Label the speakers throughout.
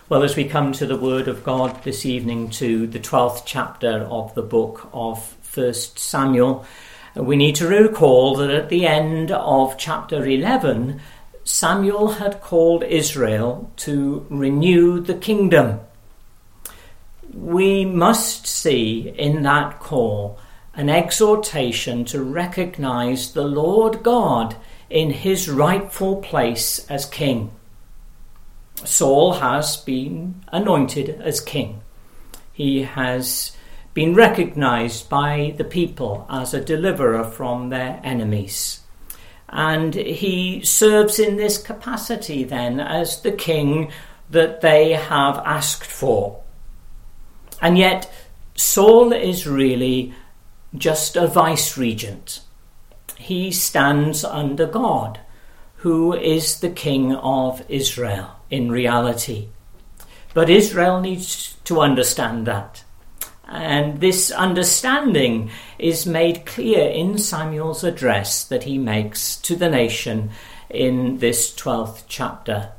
Speaker 1: Well, as we come to the Word of God this evening, to the 12th chapter of the book of 1 Samuel, we need to recall that at the end of chapter 11, Samuel had called Israel to renew the kingdom. We must see in that call an exhortation to recognize the Lord God in his rightful place as king. Saul has been anointed as king. He has been recognized by the people as a deliverer from their enemies. And he serves in this capacity then as the king that they have asked for. And yet Saul is really just a vice-regent. He stands under God, who is the king of Israel in reality. But Israel needs to understand that. And this understanding is made clear in Samuel's address that he makes to the nation in this 12th chapter.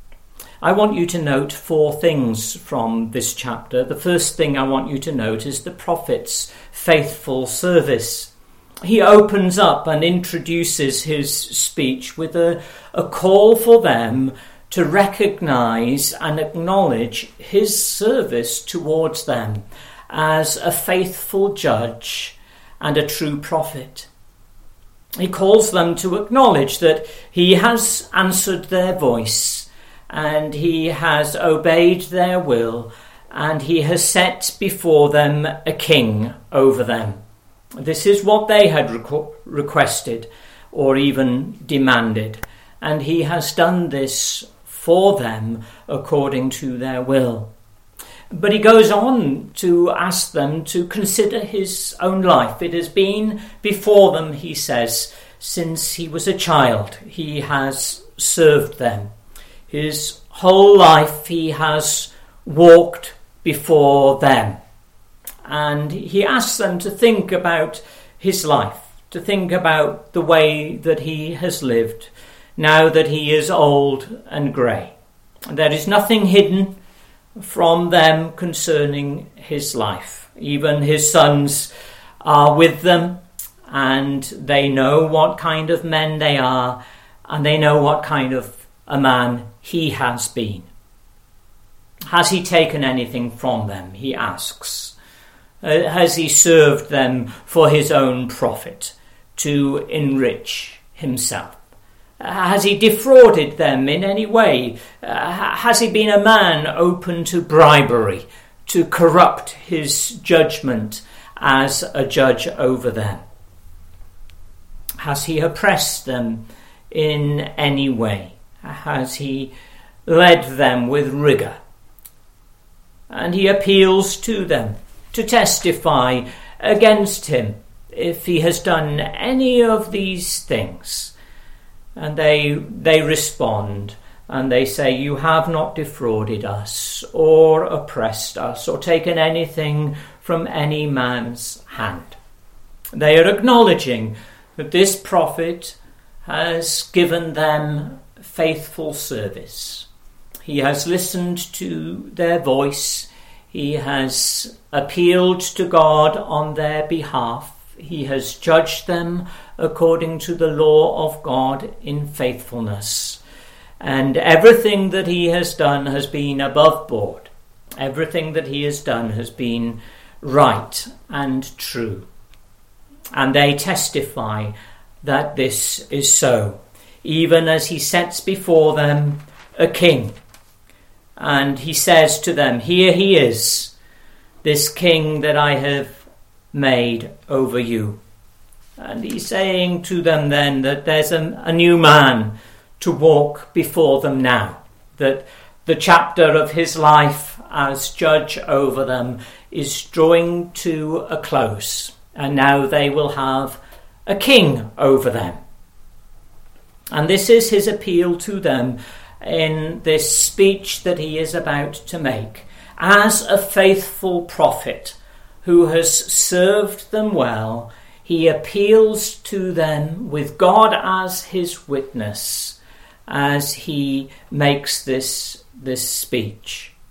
Speaker 1: I want you to note 4 things from this chapter. The first thing I want you to note is the prophet's faithful service. He opens up and introduces his speech with a call for them to recognize and acknowledge his service towards them as a faithful judge and a true prophet. He calls them to acknowledge that he has answered their voice and he has obeyed their will and he has set before them a king over them. This is what they had requested or even demanded, and he has done this for them according to their will. But he goes on to ask them to consider his own life. It has been before them, he says, since he was a child. He has served them. His whole life he has walked before them. And he asks them to think about his life, to think about the way that he has lived, now that he is old and grey. There is nothing hidden from them concerning his life. Even his sons are with them, and they know what kind of men they are, and they know what kind of a man he has been. Has he taken anything from them, he asks. Has he served them for his own profit, to enrich himself? Has he defrauded them in any way? Has he been a man open to bribery, to corrupt his judgment as a judge over them? Has he oppressed them in any way? Has he led them with rigour? And he appeals to them to testify against him if he has done any of these things. And they respond and they say, "You have not defrauded us or oppressed us or taken anything from any man's hand." They are acknowledging that this prophet has given them faithful service. He has listened to their voice. He has appealed to God on their behalf. He has judged them according to the law of God in faithfulness. And everything that he has done has been above board. Everything that he has done has been right and true. And they testify that this is so, even as he sets before them a king. And he says to them, "Here he is, this king that I have made over you." And he's saying to them then that there's a new man to walk before them now, that the chapter of his life as judge over them is drawing to a close, and now they will have a king over them. And this is his appeal to them in this speech that he is about to make as a faithful prophet who has served them well. He appeals to them with God as his witness as he makes this speech.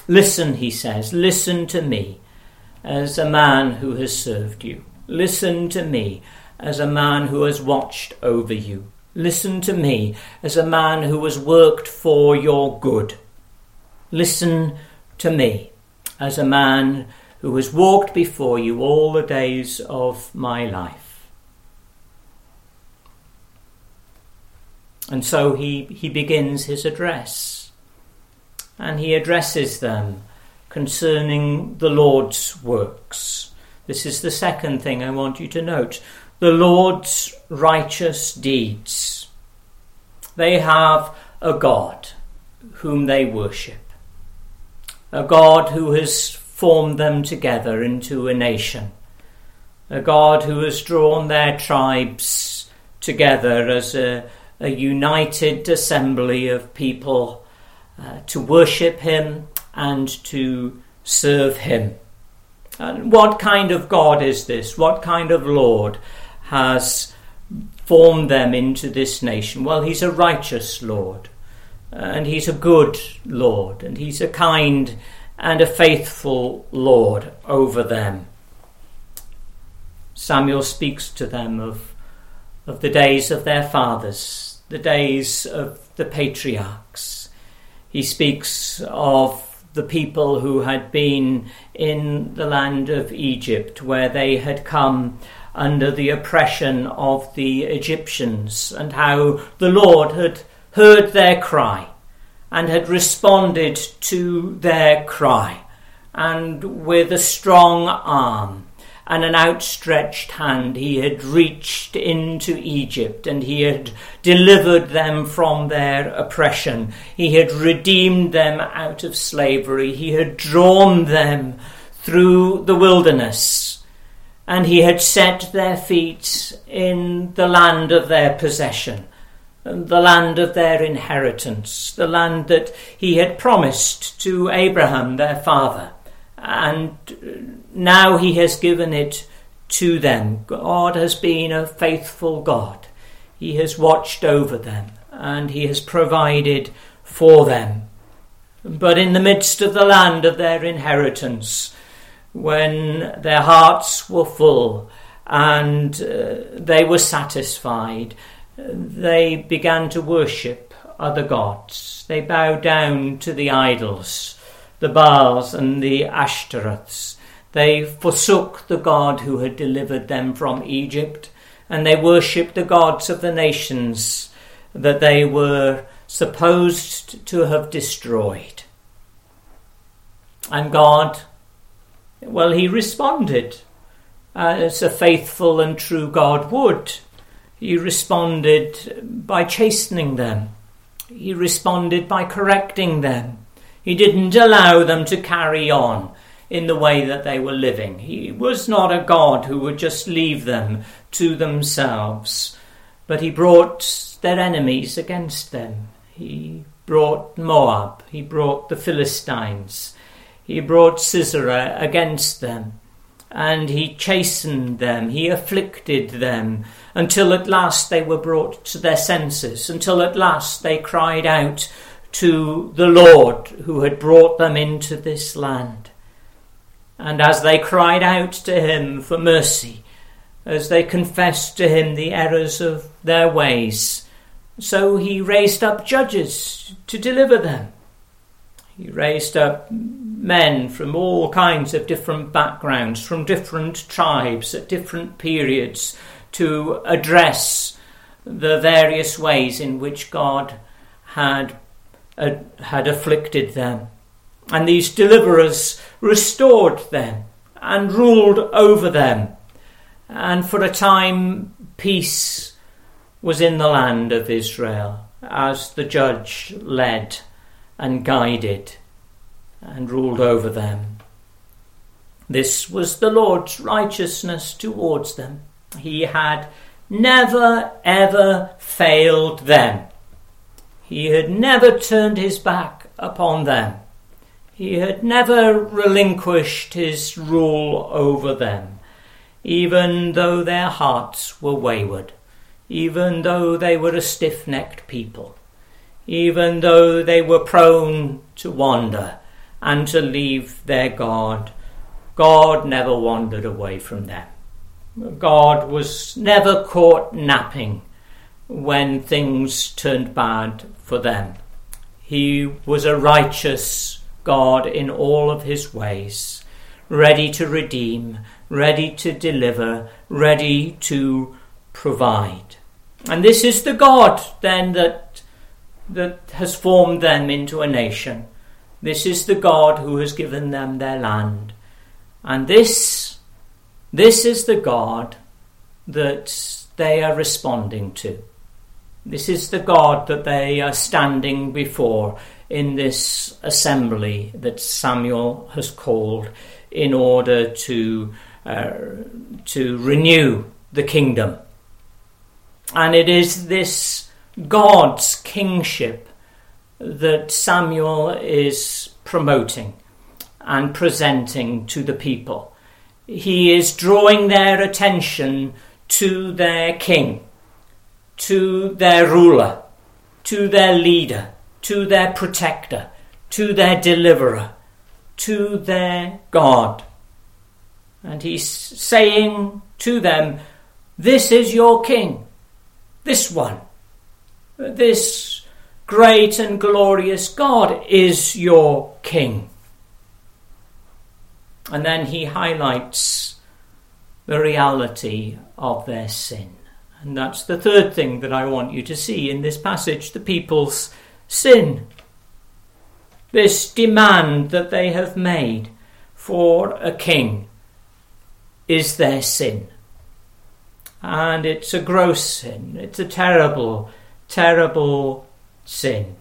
Speaker 1: Listen, he says, listen to me as a man who has served you. Listen to me as a man who has watched over you. Listen to me as a man who has worked for your good. Listen to me as a man who has walked before you all the days of my life. And so he begins his address, and he addresses them concerning the Lord's works. This is the second thing I want you to note. The Lord's righteous deeds. They have a God whom they worship, a God who has formed them together into a nation, a God who has drawn their tribes together as a united assembly of people to worship him and to serve him. And what kind of God is this? What kind of Lord has formed them into this nation? Well, he's a righteous Lord, and he's a good Lord, and he's a kind and a faithful Lord over them. Samuel speaks to them of the days of their fathers, the days of the patriarchs. He speaks of the people who had been in the land of Egypt, where they had come under the oppression of the Egyptians, and how the Lord had heard their cry and had responded to their cry, and with a strong arm and an outstretched hand he had reached into Egypt, and he had delivered them from their oppression. He had redeemed them out of slavery. He had drawn them through the wilderness, and he had set their feet in the land of their possession, the land of their inheritance, the land that he had promised to Abraham, their father. And now he has given it to them. God has been a faithful God. He has watched over them, and he has provided for them. But in the midst of the land of their inheritance, when their hearts were full and they were satisfied, they began to worship other gods. They bowed down to the idols, the Baals and the Ashtoreths. They forsook the God who had delivered them from Egypt, and they worshipped the gods of the nations that they were supposed to have destroyed. And God, well, he responded as a faithful and true God would. He responded by chastening them. He responded by correcting them. He didn't allow them to carry on in the way that they were living. He was not a God who would just leave them to themselves, but he brought their enemies against them. He brought Moab, he brought the Philistines, he brought Sisera against them, and he chastened them, he afflicted them, until at last they were brought to their senses, until at last they cried out to the Lord who had brought them into this land. And as they cried out to him for mercy, as they confessed to him the errors of their ways, so he raised up judges to deliver them. He raised up men from all kinds of different backgrounds, from different tribes at different periods, to address the various ways in which God had afflicted them. And these deliverers restored them and ruled over them. And for a time, peace was in the land of Israel as the judge led and guided and ruled over them. This was the Lord's righteousness towards them. He had never, ever failed them. He had never turned his back upon them. He had never relinquished his rule over them, even though their hearts were wayward, even though they were a stiff-necked people, even though they were prone to wander and to leave their God, God never wandered away from them. God was never caught napping when things turned bad for them. He was a righteous God in all of his ways, ready to redeem, ready to deliver, ready to provide. And this is the God then that has formed them into a nation. This is the God who has given them their land. And this is the God that they are responding to. This is the God that they are standing before in this assembly that Samuel has called in order to renew the kingdom. And it is this God's kingship that Samuel is promoting and presenting to the people. He is drawing their attention to their king, to their ruler, to their leader, to their protector, to their deliverer, to their God. And he's saying to them, this is your king, this one, this great and glorious God is your king. And then he highlights the reality of their sin. And that's the third thing that I want you to see in this passage, the people's sin. This demand that they have made for a king is their sin. And it's a gross sin. It's a terrible, terrible sin.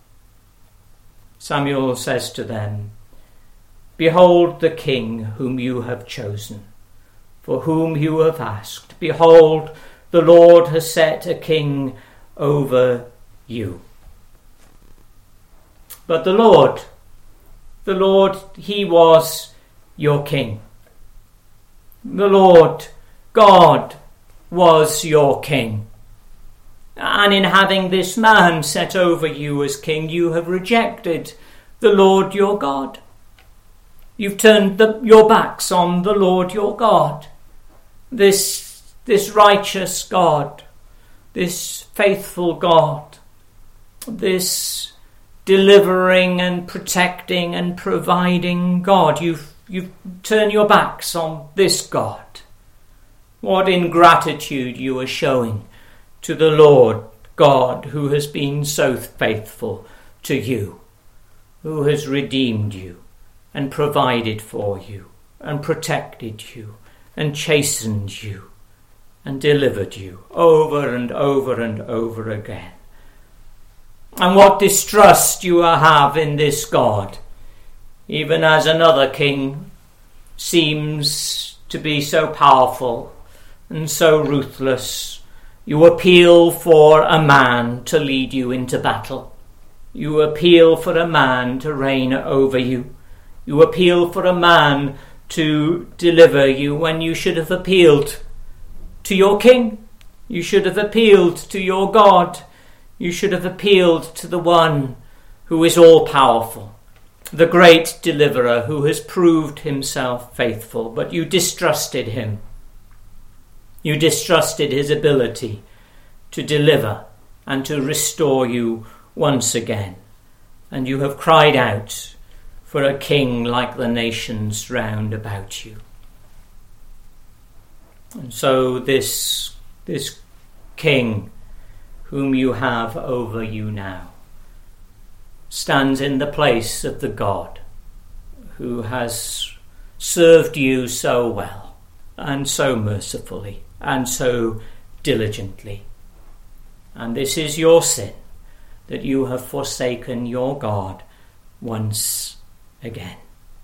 Speaker 1: Samuel says to them, behold the king whom you have chosen, for whom you have asked. Behold, the Lord has set a king over you. But the Lord, he was your king. The Lord, God, was your king. And in having this man set over you as king, you have rejected the Lord your God. You've turned your backs on the Lord your God. This righteous God, this faithful God, this delivering and protecting and providing God. You've turned your backs on this God. What ingratitude you are showing to the Lord God who has been so faithful to you, who has redeemed you and provided for you and protected you and chastened you and delivered you over and over and over again. And what distrust you have in this God, even as another king seems to be so powerful and so ruthless. You appeal for a man to lead you into battle. You appeal for a man to reign over you. You appeal for a man to deliver you when you should have appealed to your king. You should have appealed to your God. You should have appealed to the one who is all-powerful, the great deliverer who has proved himself faithful, but you distrusted him. You distrusted his ability to deliver and to restore you once again. And you have cried out for a king like the nations round about you. And so this king whom you have over you now stands in the place of the God who has served you so well and so mercifully and so diligently. And this is your sin, that you have forsaken your God once again.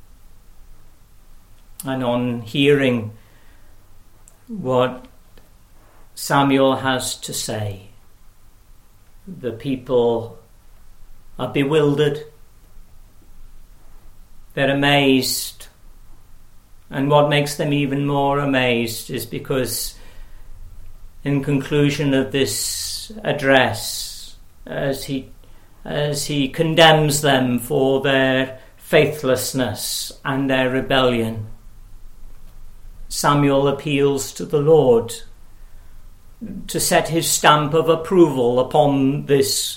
Speaker 1: And on hearing what Samuel has to say, the people are bewildered. They're amazed. And what makes them even more amazed is because in conclusion of this address, as he condemns them for their faithlessness and their rebellion. Samuel appeals to the Lord to set his stamp of approval upon this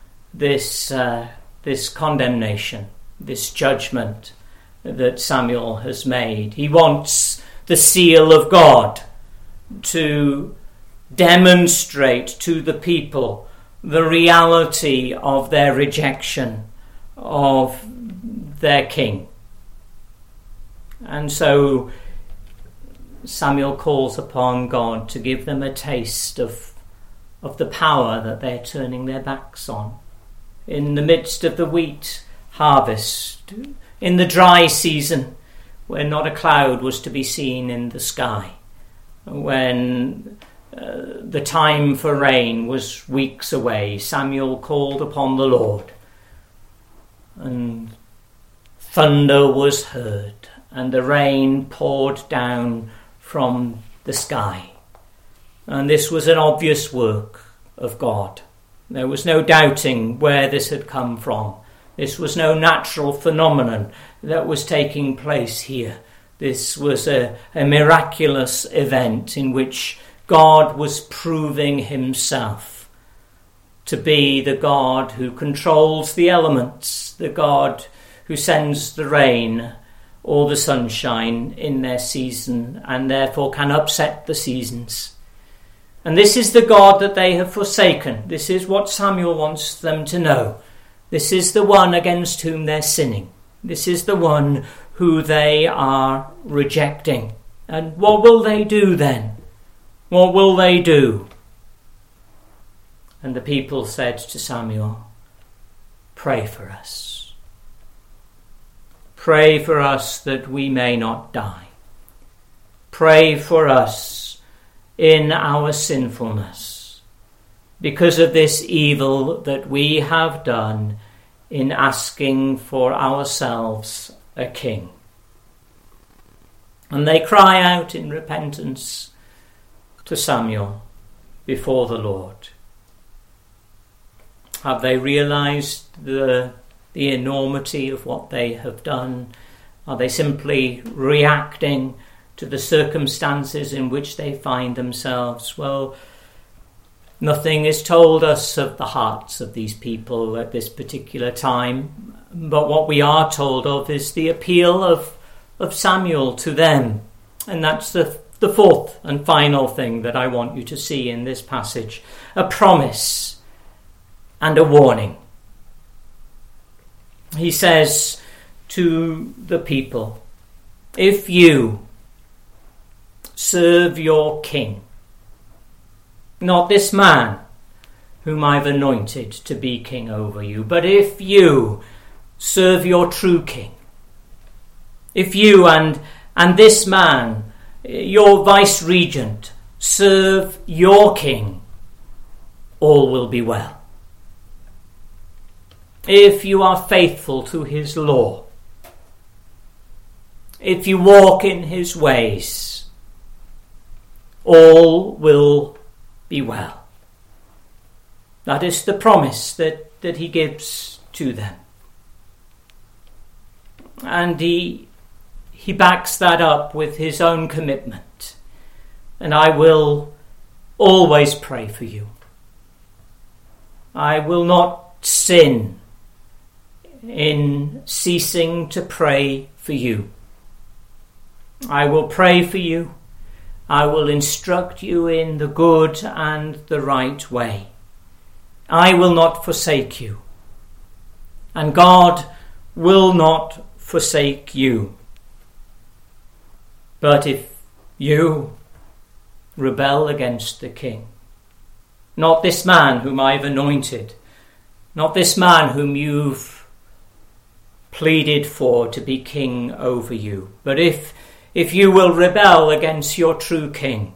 Speaker 1: condemnation, this judgment that Samuel has made. He wants the seal of God to demonstrate to the people the reality of their rejection of their king. And so Samuel calls upon God to give them a taste of the power that they're turning their backs on. In the midst of the wheat harvest, in the dry season, where not a cloud was to be seen in the sky, when the time for rain was weeks away, Samuel called upon the Lord, and thunder was heard, and the rain poured down from the sky. And this was an obvious work of God. There was no doubting where this had come from. This was no natural phenomenon that was taking place here. This was a miraculous event in which God was proving himself to be the God who controls the elements, the God who sends the rain or the sunshine in their season and therefore can upset the seasons. And this is the God that they have forsaken. This is what Samuel wants them to know. This is the one against whom they're sinning. This is the one who they are rejecting. And what will they do then? What will they do? And the people said to Samuel, "Pray for us. Pray for us that we may not die. Pray for us in our sinfulness, because of this evil that we have done in asking for ourselves a king." And they cry out in repentance to Samuel before the Lord. Have they realized the enormity of what they have done? Are they simply reacting to the circumstances in which they find themselves? Well, nothing is told us of the hearts of these people at this particular time, but what we are told of is the appeal of Samuel to them. And that's the fourth and final thing that I want you to see in this passage: a promise and a warning. He says to the people, "If you serve your king, not this man whom I've anointed to be king over you, but if you serve your true king, if you and this man, your vice-regent, serve your king, all will be well. If you are faithful to his law, if you walk in his ways, all will be well." That is the promise that he gives to them. And he backs that up with his own commitment. "And I will always pray for you. I will not sin in ceasing to pray for you. I will pray for you. I will instruct you in the good and the right way. I will not forsake you. And God will not forsake you. But if you rebel against the king, not this man whom I've anointed, not this man whom you've pleaded for to be king over you, but if you will rebel against your true king,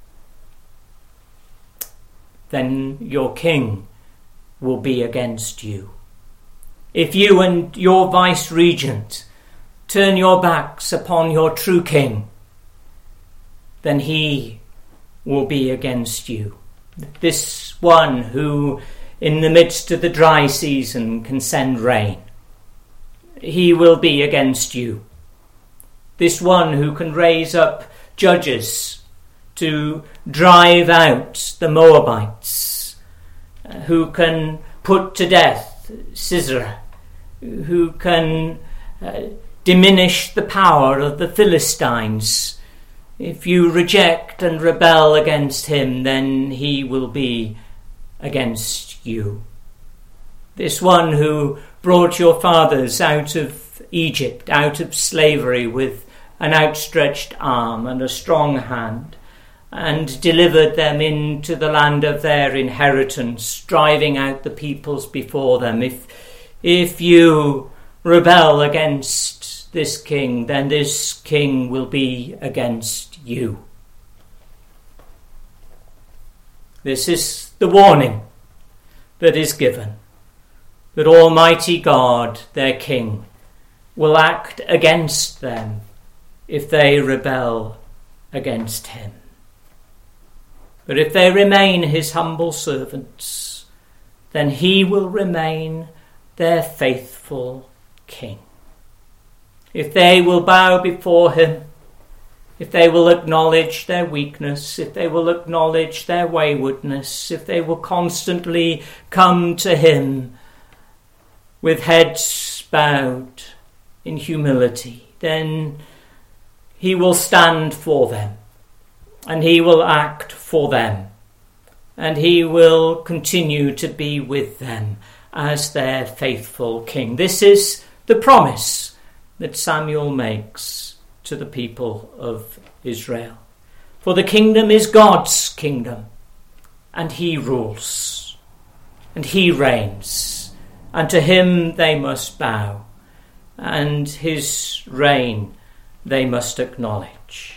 Speaker 1: then your king will be against you. If you and your vice-regent turn your backs upon your true king, then he will be against you. This one who, in the midst of the dry season, can send rain. he will be against you. This one who can raise up judges to drive out the Moabites, who can put to death Sisera, who can diminish the power of the Philistines. If you reject and rebel against him, then he will be against you. This one who brought your fathers out of Egypt, out of slavery, with an outstretched arm and a strong hand, and delivered them into the land of their inheritance, driving out the peoples before them. If you rebel against this king, then this king will be against you. This is the warning that is given, that Almighty God, their king, will act against them if they rebel against him. But if they remain his humble servants, then he will remain their faithful king. If they will bow before him, if they will acknowledge their weakness, if they will acknowledge their waywardness, if they will constantly come to him with heads bowed in humility, then he will stand for them, and he will act for them, and he will continue to be with them as their faithful king. This is the promise that Samuel makes to the people of Israel. For the kingdom is God's kingdom, and he rules, and he reigns, and to him they must bow, and his reign they must acknowledge.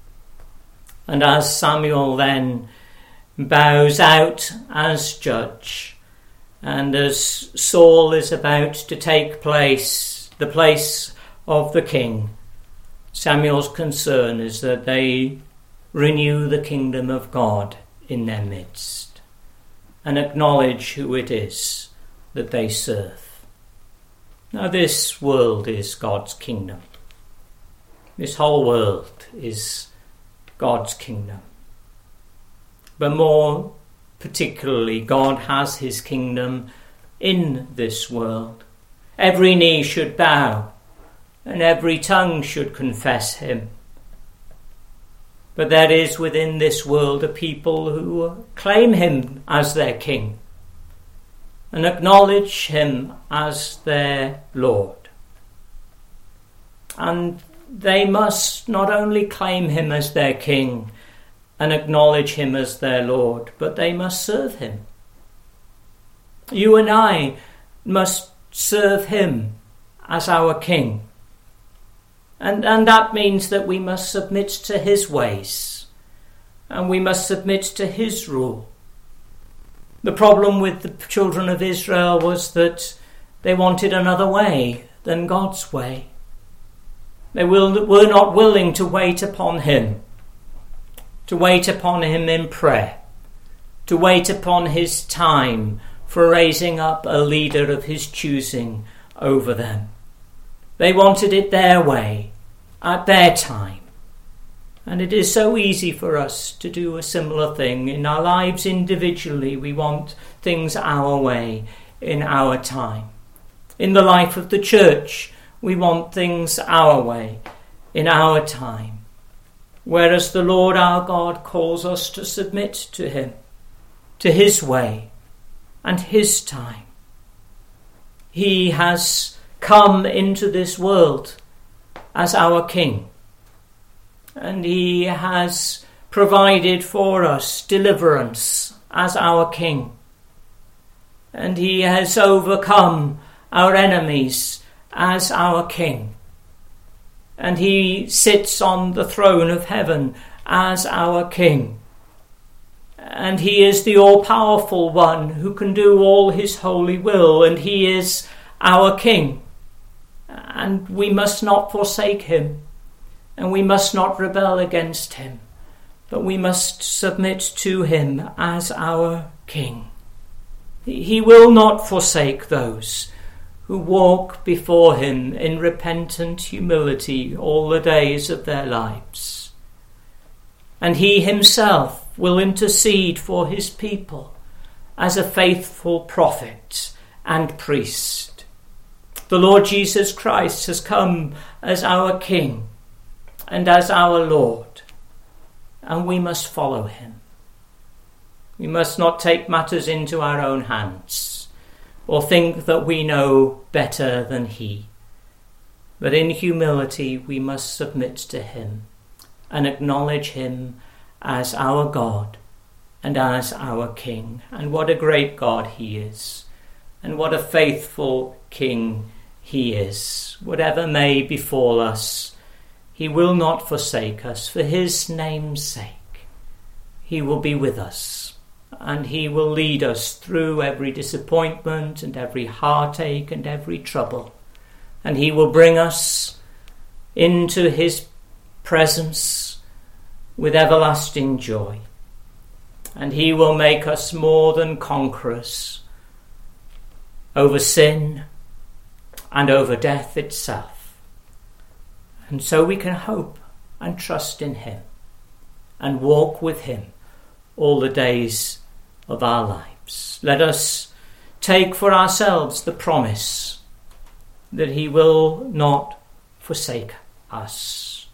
Speaker 1: And as Samuel then bows out as judge, and as Saul is about to take the place of the king, Samuel's concern is that they renew the kingdom of God in their midst and acknowledge who it is that they serve. Now, this world is God's kingdom. This whole world is God's kingdom. But more particularly, God has his kingdom in this world. Every knee should bow and every tongue should confess him. But there is within this world a people who claim him as their king and acknowledge him as their Lord. And they must not only claim him as their king and acknowledge him as their Lord, but they must serve him. You and I must serve him as our king. And that means that we must submit to his ways, and we must submit to his rule. The problem with the children of Israel was that they wanted another way than God's way. They were not willing to wait upon him in prayer, to wait upon his time for raising up a leader of his choosing over them. They wanted it their way, at their time. And it is so easy for us to do a similar thing in our lives individually. We want things our way, in our time. In the life of the church, we want things our way, in our time. Whereas the Lord our God calls us to submit to him, to his way and his time. He has come into this world as our king, and he has provided for us deliverance as our king, and he has overcome our enemies as our king, and he sits on the throne of heaven as our king, and he is the all-powerful one who can do all his holy will, and he is our king. And we must not forsake him, and we must not rebel against him, but we must submit to him as our king. He will not forsake those who walk before him in repentant humility all the days of their lives. And he himself will intercede for his people as a faithful prophet and priest. The Lord Jesus Christ has come as our King and as our Lord, and we must follow him. We must not take matters into our own hands or think that we know better than he, but in humility we must submit to him and acknowledge him as our God and as our King. And what a great God he is, and what a faithful King he is. Whatever may befall us, he will not forsake us. For his name's sake, he will be with us, and he will lead us through every disappointment and every heartache and every trouble. And he will bring us into his presence with everlasting joy. And he will make us more than conquerors over sin and over death itself. And so we can hope and trust in him and walk with him all the days of our lives. Let us take for ourselves the promise that he will not forsake us.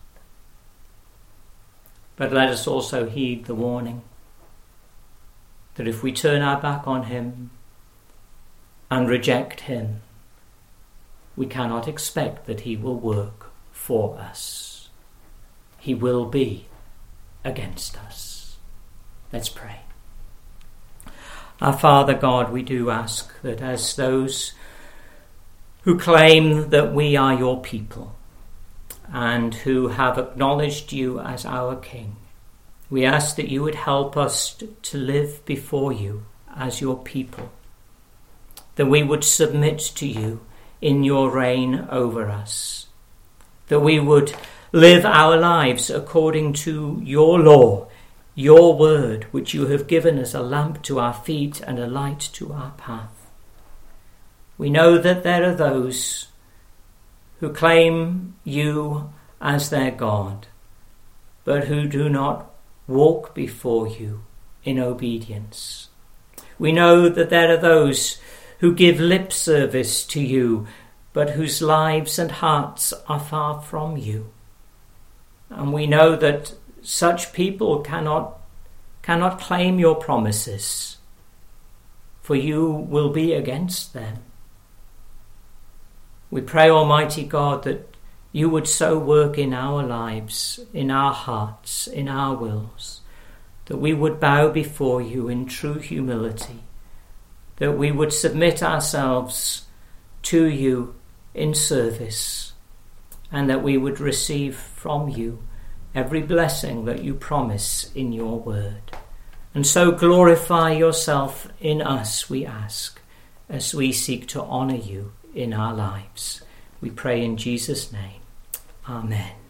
Speaker 1: But let us also heed the warning that if we turn our back on him and reject him, we cannot expect that he will work for us. He will be against us. Let's pray. Our Father God, we do ask that as those who claim that we are your people and who have acknowledged you as our King, we ask that you would help us to live before you as your people, that we would submit to you in your reign over us, that we would live our lives according to your law, your word, which you have given as a lamp to our feet and a light to our path. We know that there are those who claim you as their God, but who do not walk before you in obedience. We know that there are those who give lip service to you, but whose lives and hearts are far from you. And we know that such people cannot claim your promises, for you will be against them. We pray, Almighty God, that you would so work in our lives, in our hearts, in our wills, that we would bow before you in true humility, that we would submit ourselves to you in service, and that we would receive from you every blessing that you promise in your word. And so glorify yourself in us, we ask, as we seek to honour you in our lives. We pray in Jesus' name. Amen.